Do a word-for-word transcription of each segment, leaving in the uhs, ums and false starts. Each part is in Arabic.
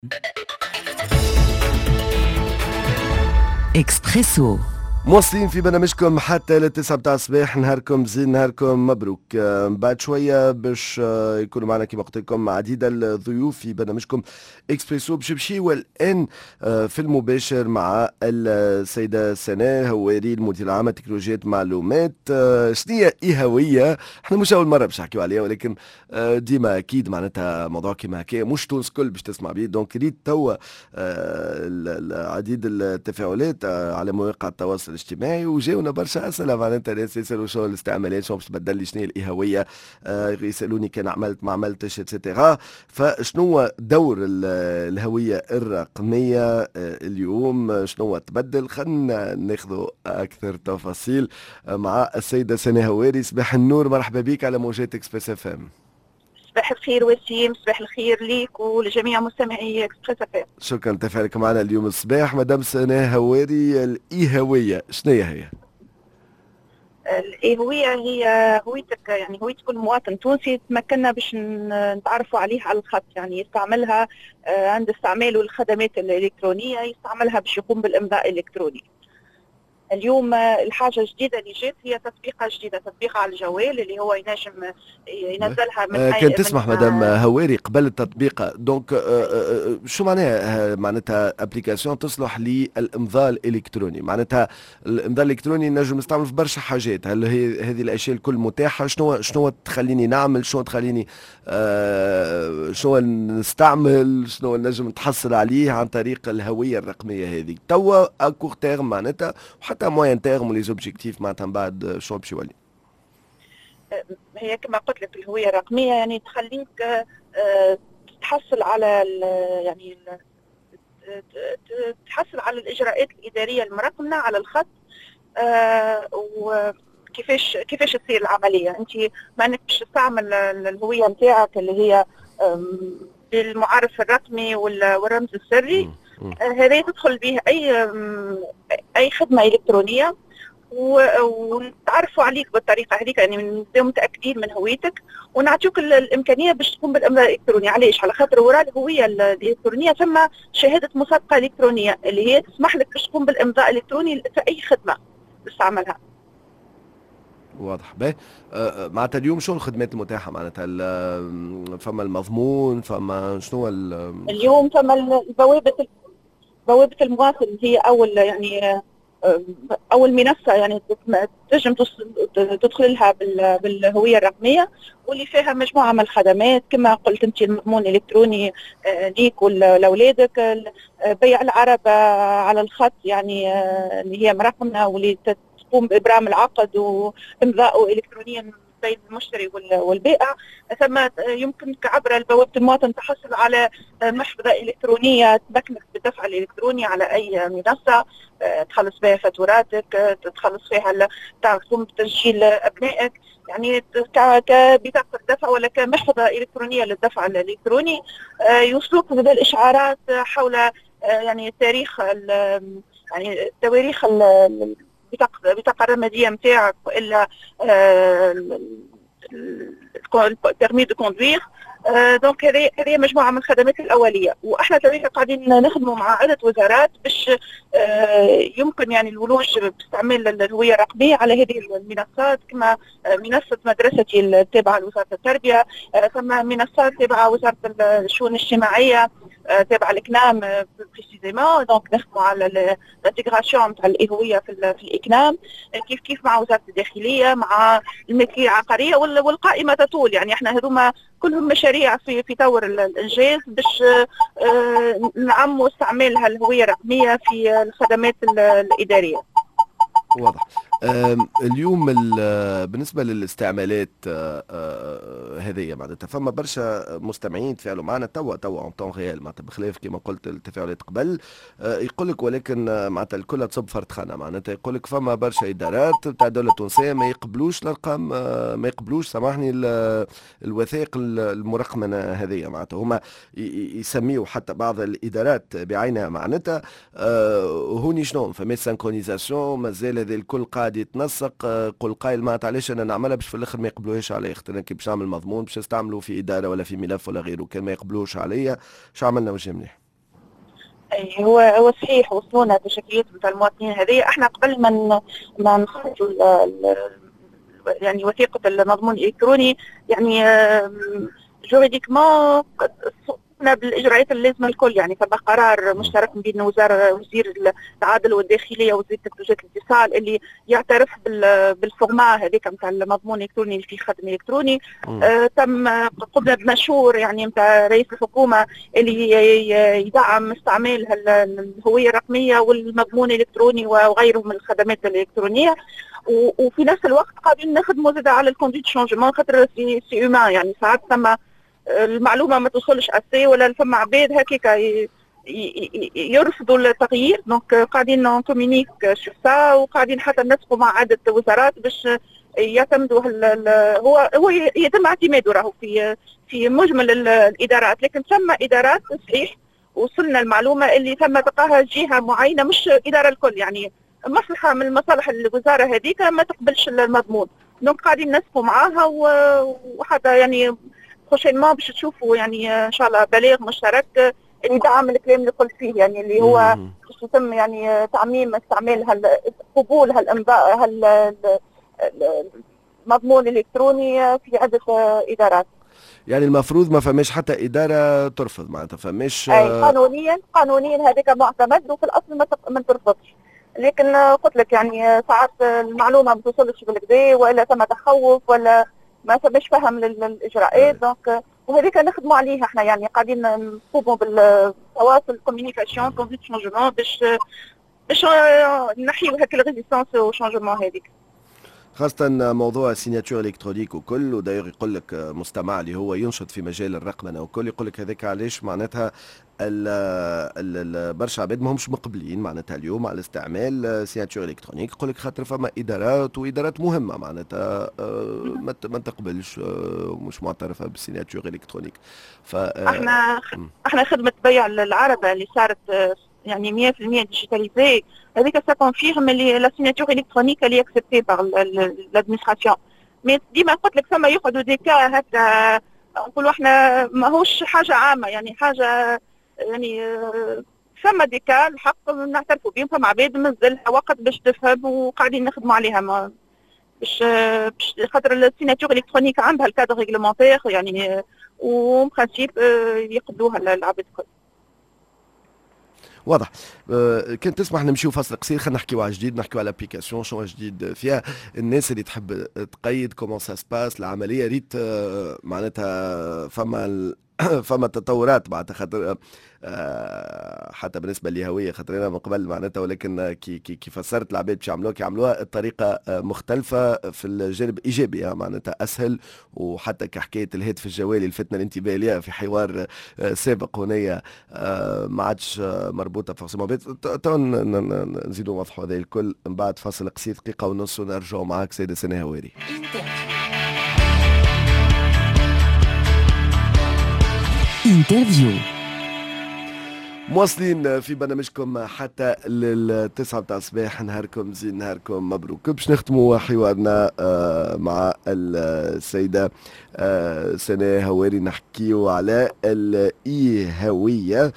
إكسبريسو. مواصلين في برنامجكم حتى للتسعة متاع الصباح. نهاركم زين، نهاركم مبروك. آه، بعد شوية باش آه، يكونوا معنا كما قلت لكم عديد الضيوف في برنامجكم اكسبريسو. باش نمشيو الآن آه، في المباشر مع السيدة سناء هواري، المدير العام تكنولوجيات معلومات. آه، شنو هي إيهاوية؟ احنا مش أول مرة باش نحكيو عليها، ولكن آه، ديما أكيد معناتها موضوع كيما هكا مش تونس كل باش تسمع بيه. دونك ريت توا عديد التفاعلات آه، على مواقع التواصل الاجتماعي، وجاونا برشا اسئله معناتها ناس يسالوا شو الاستعمالات، شو باش تبدل لي، شنو هي الايهاويه، آه يسالوني كان عملت ما عملتش اتسيتيرا. فشنو هو دور ال- الهويه الرقميه آه اليوم؟ آه، شنو هو تبدل؟ خلينا ناخذ اكثر تفاصيل آه، مع السيده سناء هواري. صباح النور، مرحبا بك على موجات اكسبريس اف ام. صباح الخير وسيم، صباح الخير ليك ولجميع مستمعي اكسبريس اف ام. شكرا لتفاعلك معنا اليوم الصباح. مدام سناء هواري، الايهاويه شنو هي؟ الهوية هي هويتك، يعني هوية كل مواطن تونسي تمكنا باش ن- نتعرفوا عليه على الخط، يعني يستعملها آه، عند استعماله الخدمات الإلكترونية، يستعملها باش يقوم بالإمضاء الإلكتروني. اليوم آه، الحاجة الجديدة اللي جات هي تطبيقة جديدة، تطبيق على الجوال اللي هو ينجم آه، ينزلها من آه، كان أي من تسمح مدام آه، هواري قبل التطبيق، دونك آه، آه، آه، شو معناها؟ آه، معناتها ابليكاسيون تصلح للامضاء الالكتروني. معناتها الامضاء الالكتروني نجم نستعمل في برشا حاجات. هل هي هذه الاشياء الكل متاحه؟ شنو شنو تخليني نعمل؟ شنو تخليني آه، شنو نستعمل؟ شنو نجم نتحصل عليه عن طريق الهويه الرقميه هذه توا اكور تيرم معناتها، وحتى موين تيرم ولي زوبجيكتيف معناتها من بعد شنو باش يولي؟ هي كما قلت لك الهوية الرقمية يعني تخليك آه، آه، تحصل على ال- يعني ال- ت- تحصل على الإجراءات الإدارية المرقمنة على الخط. آه، وكيفاش كيفاش تصير العملية؟ أنت ما أنك باش تستعمل ال- الهوية نتاعك اللي هي آم، بالمعرف الرقمي وال- والرمز السري. مم. مم. آه، هذا تدخل به أي آم، أي خدمة إلكترونية، و- ونتعرفوا عليك بالطريقه هذيك، يعني نبداو متاكدين من هويتك ونعطيوك ال- الامكانيه باش تقوم بالامضاء الالكتروني. علاش؟ على خاطر وراء الهويه ال- الالكترونيه ثم شهاده مسابقه الكترونيه اللي هي تسمح لك باش تقوم بالامضاء الالكتروني في اي خدمه تستعملها. واضح به. آه، آه، معناتها اليوم شو الخدمات المتاحة؟ معناتها ال- آه، فما المضمون، فما شنو هو ال- اليوم ثم البوابه بوابة المواطن هي أول يعني آه، أول منصة يعني تنجم تدخل لها بال- بالهوية الرقمية، واللي فيها مجموعة من الخدمات كما قلت أنت: المضمون الإلكتروني آه، ليك ولأولادك، ال- آه، بيع العربة على الخط يعني آه، اللي هي مرقمة، واللي تقوم بإبرام العقد وإمضاءه إلكترونيا بين المشتري وال- والبائع. ثم يمكنك عبر بوابة المواطن تحصل على محفظة إلكترونية تمكنك بالدفع الإلكتروني على أي منصة، آه، تخلص بها فاتوراتك، آه، تخلص فيها ال- تقوم بتسجيل أبنائك، يعني ك- كبطاقة دفع ولا كمحفظة إلكترونية للدفع الإلكتروني. آه، يوصلوك هذه الإشعارات حول آه، يعني تاريخ ال- يعني تواريخ ال- البطاقة البطاقة الرمادية نتاعك، والا البيرمي دو كوندوير. دونك هذه هذه مجموعه من الخدمات الاوليه، واحنا تويك قاعدين نخدموا مع عده وزارات باش آه، يمكن يعني الولوج باستعمال الهويه الرقميه على هذه المنصات، كما آه، منصه مدرستي التابعه لوزاره التربيه، آه، ثم منصات تابعه وزاره الشؤون الاجتماعيه آه، تابعه الإكنام بريسيزيمون. دونك نخدموا على الانتجراسيون تاع الهويه في ال- في الإكنام، آه، كيف كيف مع وزاره الداخليه، مع الملكيه العقاريه، وال- والقائمه تطول. يعني احنا هذوما كلهم مشاريع في في طور ال- الانجاز باش آه، نعموا استعمالها الهويه الرقميه في الخدمات ال- الاداريه. واضح. آم، اليوم ال- بالنسبة للاستعمالات آه، آه، هذه معناتها فما برشا مستمعين تفاعلوا معنا توا توا اون طون ريال، معناتها بخلاف كما قلت التفاعلات قبل. آه، يقول لك ولكن آه، معناتها الكل تصب فرتخانة. معناتها يقول لك فما برشا إدارات تاع الدولة التونسية ما يقبلوش الأرقام، آه، ما يقبلوش سامحني ال- الوثائق المرقمنة هذه. معناتها هما ي- ي- يسميوا حتى بعض الإدارات بعينها معناتها آه، هوني شنو فما سانكرونيزاسيون مازال هذا الكل قاعد يتنسق. آه، قل قايل معناتها علاش انا نعملها باش في الاخر ما يقبلوهاش عليا، خاطر انا كي باش نعمل مضمون باش نستعملوا في اداره ولا في ملف ولا غيره، كان ما يقبلوش عليا شو عملنا وجه مليح. اي هو هو صحيح وصلونا تشكيلات نتاع المواطنين هذه. احنا قبل ما ما نخرجوا يعني وثيقه المضمون الالكتروني يعني جوريديكمون قمنا بالاجراءات اللازمه الكل، يعني فما قرار مشترك بين وزاره وزير العدل والداخليه ووزير تكنولوجيا الاتصال اللي يعترف بالفورما هذيك نتاع المضمون الالكتروني اللي فيه خدم الكتروني. آه تم قمنا بمشور يعني نتاع رئيس الحكومه اللي يدعم استعمال الهويه الرقميه والمضمون الالكتروني وغيره من الخدمات الالكترونيه. وفي نفس الوقت قاعدين نخدموا زاد على الكونديت شونجمون خاطر سي سي اومان، يعني ساعات ثم المعلومه ما توصلش اسي ولا فما عباد هكاك يرفضوا التغيير. دونك قاعدين نكومونيك سور سا وقاعدين حتى نسقوا مع عده وزارات باش يعتمدوا هو هو يتم اعتماده راهو في في مجمل الادارات، لكن ثم ادارات صحيح وصلنا المعلومه اللي ثم تلقاها جهه معينه مش اداره الكل، يعني مصلحه من المصالح الوزاره هذيك ما تقبلش المضمون. دونك قاعدين نسقوا معاها وحتى يعني بروشينمون باش تشوفوا يعني ان شاء الله بلاغ مشترك اللي يدعم الكلام اللي قلت فيه، يعني اللي هو باش يتم يعني تعميم استعمال قبول هالانباء هالمضمون الالكتروني في عده ادارات. يعني المفروض ما فماش حتى اداره ترفض، معناتها فماش اي قانونيا قانونيا هذاك معتمد وفي الاصل ما ما ترفضش، لكن قلت لك يعني ساعات المعلومه ما توصلش بالكدا ولا ثم تخوف ولا ما فماش فهم للاجراءات. دونك وهذيك نخدموا عليها احنا، يعني قاعدين نقوموا بالتواصل كوميونيكاسيون كونديت شونجمون باش باش نحيوا هيك الريزيستانس وشونجمون هذيك، خاصة موضوع السيناتور الكترونيك وكل. وداير يقول لك مستمع اللي هو ينشط في مجال الرقمنة وكل يقول لك هذاك علاش معناتها برشا عباد ماهمش مقبلين معناتها اليوم على استعمال سيناتور الكترونيك. يقول لك خاطر فما ادارات وادارات مهمة معناتها ما تقبلش ومش معترفة بالسيناتور الكترونيك. ف احنا احنا خدمة بيع العربة اللي صارت يعني مية بالمية ديجيتاليزي هذيك سا كونفيرم اللي لا سيناتور الكترونيك اللي اكسبتي باغ لادمينستراسيون. مي ديما قلت لك فما يقعدوا دي كا هكا نقولوا احنا ماهوش حاجه عامه، يعني حاجه يعني فما دي كا الحق نعترفوا بهم. فما عباد مازالها وقت باش تفهم وقاعدين نخدموا عليها ما باش خاطر السيناتور الكترونيك عندها الكادر ريغلومونتير يعني ومن برانسيب يقبلوها العباد الكل. واضح. أه كنت تسمح نمشيو فاصل قصير، خلينا نحكيو على جديد، نحكيو على ابليكاسيون شنو جديد فيها. الناس اللي تحب تقيد كومون سا سباس العمليه ريت أه معناتها فما فما تطورات معناتها خاطر أه حتى بالنسبه للهويه خاطر انا من قبل معناتها، ولكن كي كي, كي فسرت العباد باش يعملوها كي يعملوها بطريقه مختلفه في الجانب الايجابي معناتها اسهل. وحتى كحكايه الهاتف الجوالي الفتنه الانتباه ليها في حوار سابق هنا أه ما عادش مربوطه فورسيمون بيت. تو نزيدوا نوضحوا هذا الكل من بعد فاصل قصير دقيقه ونص ونرجعوا معاك سيدة سنة هواري. انترفيو مواصلين في برنامجكم حتى للتسعة متاع الصباح. نهاركم زين نهاركم مبروك. باش نختموا حوارنا مع السيدة سناء هواري نحكيو على الاي هوية.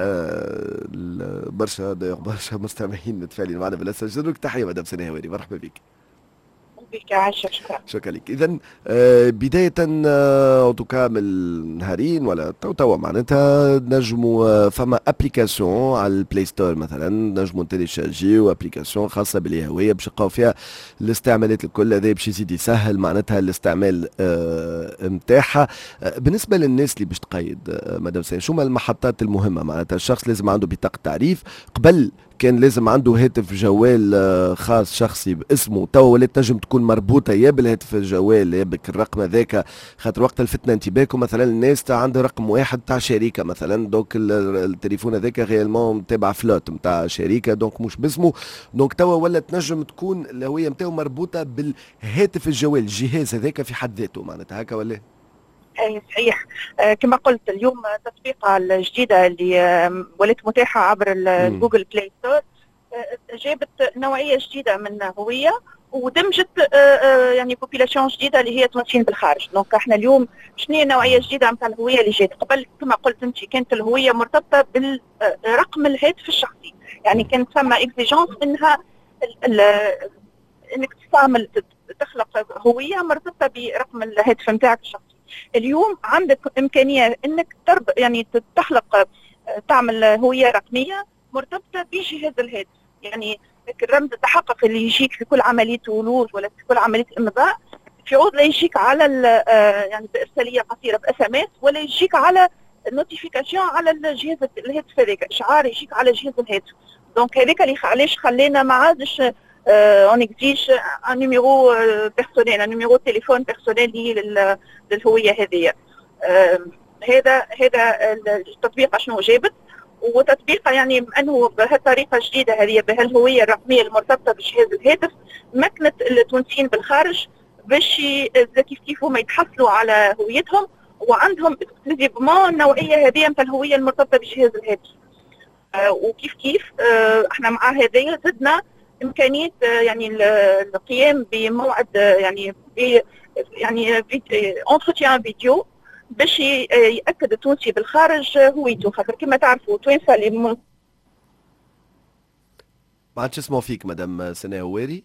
برشا برشا مستمعين متفاعلين معنا بالاساس. جزاك تحية مدام سناء هواري، مرحبا بك. بك عايشة شكرا. شكرا لك. اذا آه بدايه آه توكا من النهارين ولا تو توا معناتها نجموا آه فما ابليكاسيون على البلاي ستور مثلا نجموا تيليشارجيو ابليكاسيون خاصه بالهويه باش يلقاو فيها الاستعمالات الكل. هذا باش يزيد يسهل معناتها الاستعمال نتاعها. آه آه بالنسبه للناس اللي باش تقيد آه مدام سين شو المحطات المهمه معناتها؟ الشخص لازم عنده بطاقه تعريف، قبل كان لازم عنده هاتف جوال خاص شخصي باسمه، توا ولات تنجم تكون مربوطه يا بالهاتف الجوال يا بك الرقم هذاك. خاطر وقت الفتنه انتباهكم مثلا الناس تاع عنده رقم واحد تاع شركه مثلا، دونك التليفون هذاك ريالمون تابع فلوت نتاع شركه دونك مش باسمه. دونك توا ولا تنجم تكون الهويه نتاعو مربوطه بالهاتف الجوال الجهاز هذاك في حد ذاته معناتها هكا ولا؟ اي صحيح. آه كما قلت اليوم التطبيقه الجديده اللي آه ولات متاحه عبر الجوجل بلاي ستور آه جابت نوعيه جديده من هويه ودمجت آه، آه، يعني بوبيلاسيون جديده اللي هي تونسيين بالخارج. دونك احنا اليوم شنو هي نوعيه جديده نتاع الهويه اللي جات؟ قبل كما قلت انت كانت الهويه مرتبطه بالرقم الهاتف الشخصي، يعني كانت ثم اكزيجونس انها ال ال انك تستعمل تخلق هويه مرتبطه برقم الهاتف نتاعك الشخصي. اليوم عندك امكانيه انك ترب يعني تخلق تعمل هويه رقميه مرتبطه بجهاز الهاتف، يعني الرمز التحقق اللي يجيك في كل عمليه ولوج ولا في كل عمليه امضاء في عوض لا يجيك على يعني بارساليه قصيره باس ام اس، ولا يجيك على نوتيفيكاسيون على الجهاز الهاتف هذاك، اشعار يجيك على جهاز الهاتف. دونك هذاك اللي علاش خلينا ما عادش اون اكزيج ان نيميرو بيرسونيل، ان نيميرو تليفون بيرسونيل لي للهويه هذه. هذا هذا التطبيق شنو جابت، وتطبيقها يعني انه بهالطريقه الجديده هذه بهالهويه الرقميه المرتبطه بجهاز الهاتف مكنت التونسيين بالخارج باش كيف كيف هما يتحصلوا على هويتهم وعندهم اكسكلوزيفمون النوعيه هذه نتاع الهويه المرتبطه بجهاز الهاتف. آه وكيف كيف آه احنا مع هذايا زدنا امكانيه آه يعني القيام بموعد آه يعني يعني انتروتيان فيديو باش ياكد التونسي بالخارج هويته، خاطر كما تعرفوا التوانسه اللي ما عادش اسمه فيك مدام سناء هواري،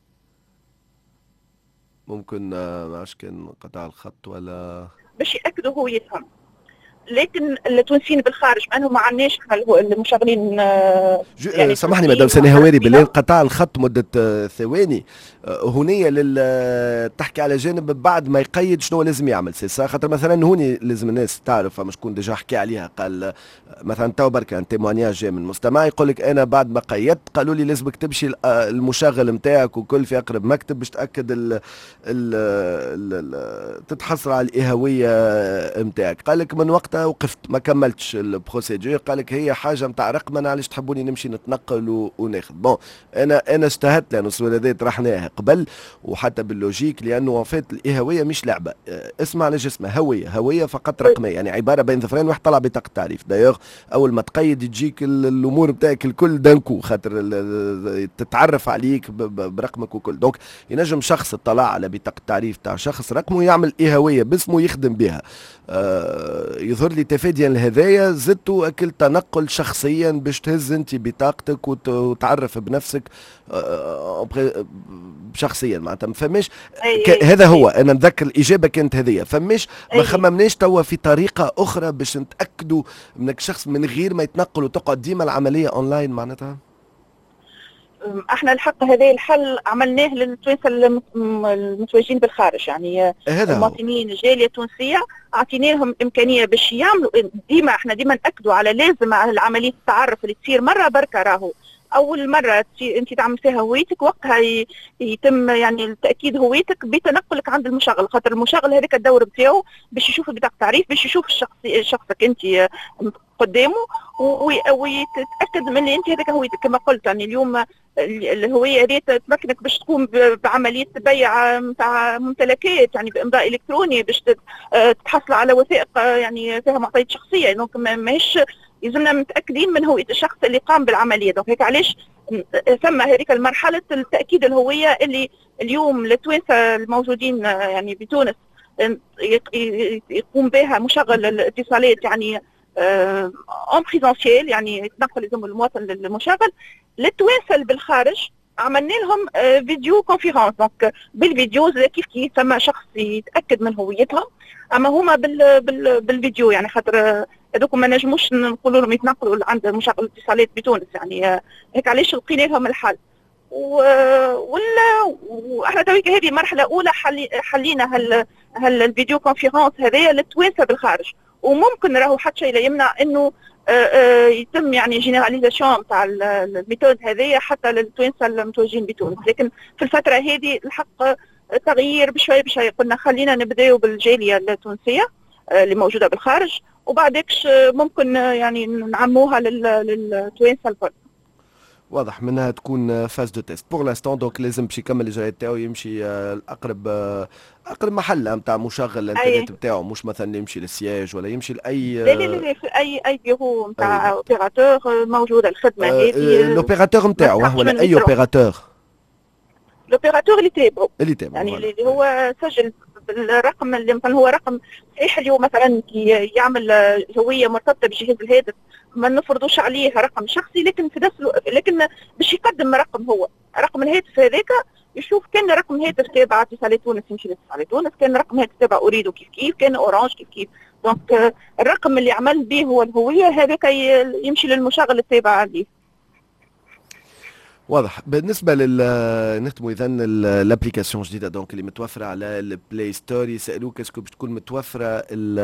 ممكن ما عادش كان قطع الخط ولا باش ياكدوا هويتهم. لكن التونسيين بالخارج انه ما عندناش المشغلين يعني سامحني مدام سناء هواري بالله انقطع الخط مده ثواني. هونية لل تحكي على جانب بعد ما يقيد شنو لازم يعمل سي خاطر مثلا هوني لازم الناس تعرف فما شكون ديجا حكي عليها. قال مثلا تو برك ان تيموانياج جاي من مستمع يقول لك انا بعد ما قيدت قالوا لي لازمك تمشي المشغل نتاعك وكل في اقرب مكتب باش تاكد ال ال تتحصل على الاهويه نتاعك. قال لك من وقتها وقفت ما كملتش البروسيدور. قال لك هي حاجه نتاع رقمنه علاش تحبوني نمشي نتنقل وناخذ. بون انا انا اجتهدت لانه السؤال هذا طرحناه قبل وحتى باللوجيك لانه وفات الاهويه مش لعبه. اسمع علاش اسمها هويه، هويه فقط رقميه يعني عباره بين ظفرين واحد طلع بطاقه تعريف. دايوغ اول ما تقيد تجيك الامور نتاعك الكل دانكو خاطر تتعرف عليك برقمك وكل. دونك ينجم شخص اطلع على بطاقه تعريف تاع شخص رقمه يعمل هويه باسمه يخدم بها. آه يظهر لي تفاديا لهذايا زدتوا اكل تنقل شخصيا باش تهز انت بطاقتك وتعرف بنفسك آه شخصيا معناتها ما فماش. هذا هو انا نذكر الاجابه كانت هذه. فماش ما خممناش توا في طريقه اخرى باش نتاكدوا انك شخص من غير ما يتنقل وتقعد ديما العمليه اونلاين معناتها؟ احنا الحق هذا الحل عملناه للتوانسه المتواجدين بالخارج، يعني المواطنين الجاليه التونسيه اعطينا لهم امكانيه باش يعملوا ديما. احنا ديما ناكدوا على لازم على عمليه التعرف اللي تصير مره بركه. راهو اول مره انت تعمل فيها هويتك وقتها يتم يعني تاكيد هويتك بتنقلك عند المشغل، خاطر المشغل هذاك الدور بتاعه باش يشوف بطاقه تعريف باش يشوف الشخص شخصك انت قدامه ويتاكد من اللي انت هذاك هويتك. كما قلت يعني اليوم الهويه هذه تمكنك باش تقوم بعمليه بيع نتاع ممتلكات يعني بامضاء الكتروني باش تتحصل على وثائق يعني فيها معطيات شخصيه. دونك ماهيش يلزمنا متاكدين من هويه الشخص اللي قام بالعمليه. دونك هيك علاش ثم هذيك المرحله التاكيد الهويه اللي اليوم التوانسه الموجودين يعني بتونس يقوم بها مشغل الاتصالات يعني اون بريزونسيال يعني يتنقل لازم المواطن للمشغل. للتوانسه اللي بالخارج عملنا لهم فيديو كونفيرونس. دونك بالفيديو كيف كيف ثم شخص يتاكد من هويتهم اما هما بال بال بالفيديو يعني خاطر هذوك ما نجموش نقولوا لهم يتنقلوا عند مشغل الاتصالات بتونس يعني هيك علاش لقينا لهم الحل. ولا واحنا تويك هذه مرحله اولى حلي حلينا هال هال الفيديو كونفيرونس هذايا للتوانسه بالخارج. وممكن راهو حتى شيء لا يمنع انه يتم يعني جينيراليزاسيون تاع الميثود هذيا حتى للتوانسه المتواجدين بتونس. لكن في الفتره هذه الحق تغيير بشوي بشوي قلنا خلينا نبداو بالجاليه التونسيه اللي موجوده بالخارج وبعدكش ممكن يعني نعموها للتوانسه الكل. واضح منها تكون فاز دو تيست بور لاستون. دونك لازم باش يكمل الاجراءات تاعو يمشي الاقرب اقرب محل نتاع مشغل الانترنت بتاعه مش مثلا يمشي للسياج ولا يمشي لاي لا لا لا في اي اي بيرو نتاع اوبيراتور موجوده الخدمه هذه. الاوبيراتور نتاعو ولا اي اوبيراتور لوبيراتور اللي تابعه اللي تابع يعني فوالا. اللي هو سجل بالرقم اللي مثلا هو رقم صحيح. اليوم مثلا كي يعمل هويه مرتبطه بجهاز الهاتف ما نفرضوش عليه رقم شخصي، لكن في نفس الوقت لكن باش يقدم رقم هو رقم الهاتف هذاك، يشوف كان رقم هاتف تابع اتصالات تونس يمشي لاتصالات تونس، كان رقم هاتف تابع اريدو كيف كيف، كان اورانج كيف كيف. دونك الرقم اللي عمل به هو الهويه هذاك يمشي للمشغل التابع عليه. واضح. بالنسبه لل نختموا اذا الابليكاسيون جديده دونك اللي متوفره على البلاي ستور، يسالوك اسكو باش تكون متوفره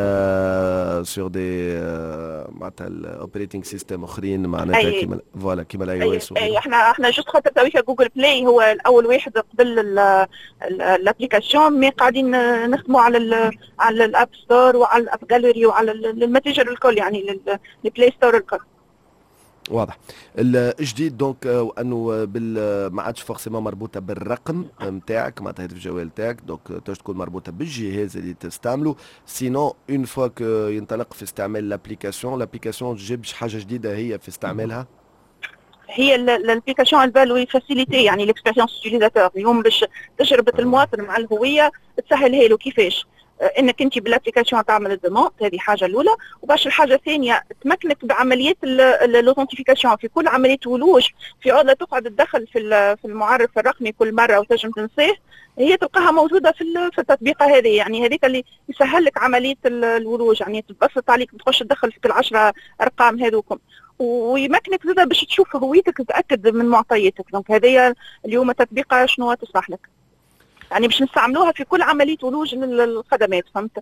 سور دي معناتها الاوبريتنج سيستم اخرين معناتها كيما فوالا كيما الاي او اس. اي احنا احنا جوست خاطر تويكا جوجل بلاي هو الاول واحد قبل الابليكاسيون، مي قاعدين نخدموا على على الاب ستور وعلى الاب جاليري وعلى المتجر الكل يعني البلاي ستور الكل. واضح. الجديد دونك انه ما عادش فورسيمون مربوطه بالرقم نتاعك معناتها هاتف الجوال نتاعك، دونك تقدر تكون مربوطه بالجهاز اللي تستعمله. سينو اون فوا كو ينطلق في استعمال الابليكاسيون، الابليكاسيون تجيبش حاجه جديده هي في استعمالها. هي الابليكاسيون البالو فاسيليتي يعني الاكسبيريونس يوتيليزاتور. اليوم باش تجربه المواطن مع الهويه تسهلها له. كيفاش؟ انك انت بالابليكاسيون تعمل الدوموند، هذه حاجه الاولى. وباش الحاجه الثانيه تمكنك بعمليات الاوثنتيفيكاسيون في كل عمليه ولوج، في عوضه تقعد تدخل في في المعرف الرقمي كل مره وتنجم تنساه، هي تلقاها موجوده في في التطبيقه هذه. يعني هذيك اللي يسهل لك عمليه الولوج، يعني تبسط عليك تخش تدخل في كل عشرة ارقام هذوكم، ويمكنك زاده باش تشوف هويتك تتاكد من معطياتك. دونك هذه اليوم التطبيقه شنو تسمح لك، يعني باش نستعملوها في كل عمليه ولوج للخدمات. فهمت؟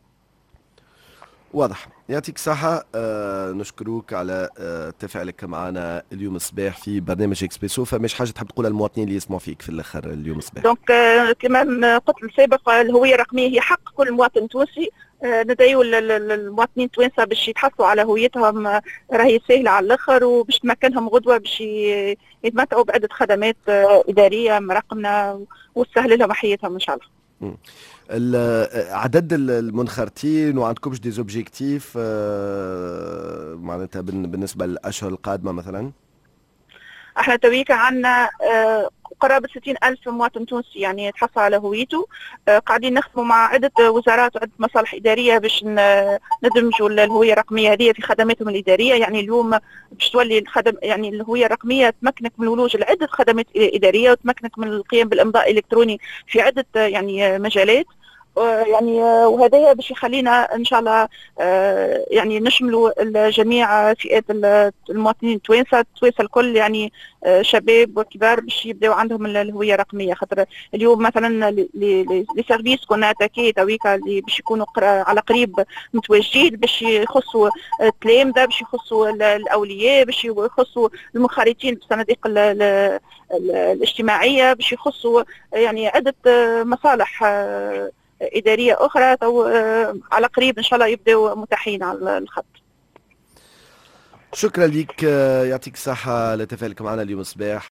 واضح. يعطيك الصحة. آه نشكروك على آه تفاعلك معنا اليوم الصباح في برنامج اكسبريسو. فماش حاجة تحب تقولها للمواطنين اللي يسمعوا فيك في الآخر اليوم الصباح؟ دونك آه كما قلت السابق، الهوية الرقمية هي حق كل مواطن تونسي. آه ندعيو المواطنين التوانسة باش يتحصلوا على هويتهم، آه راهي سهلة على الآخر، وباش تمكنهم غدوة باش يتمتعوا بعدة خدمات آه إدارية مرقمنا وتسهل لهم حياتهم إن شاء الله. م. عدد المنخرطين وعندكمش دي زوبجيكتيف معناتها بالنسبه للاشهر القادمه مثلا؟ احنا تويكا عندنا قرابه ستين ألف مواطن تونسي يعني يتحصل على هويته. قاعدين نخدموا مع عده وزارات وعده مصالح اداريه باش ندمجوا الهويه الرقميه هذه في خدماتهم الاداريه. يعني اليوم باش تولي الخدم يعني الهويه الرقميه تمكنك من الولوج لعده خدمات اداريه، وتمكنك من القيام بالامضاء الالكتروني في عده يعني مجالات. يعني وهذا باش يخلينا ان شاء الله يعني نشملوا جميع فئات المواطنين التوانسه التوانسه الكل، يعني شباب وكبار باش يبداو عندهم الهويه الرقميه. خاطر اليوم مثلا لي سيرفيس كنا اتاكي تويكا اللي باش يكونوا على قريب متواجدين، باش يخصوا التلامذه، باش يخصوا الاولياء، باش يخصوا المنخرطين بالصناديق الاجتماعيه، باش يخصوا يعني عده مصالح إدارية أخرى تو على قريب إن شاء الله يبدأوا متاحين على الخط. شكرا لك. يعطيك الصحة لتفاعلك معنا اليوم الصباح.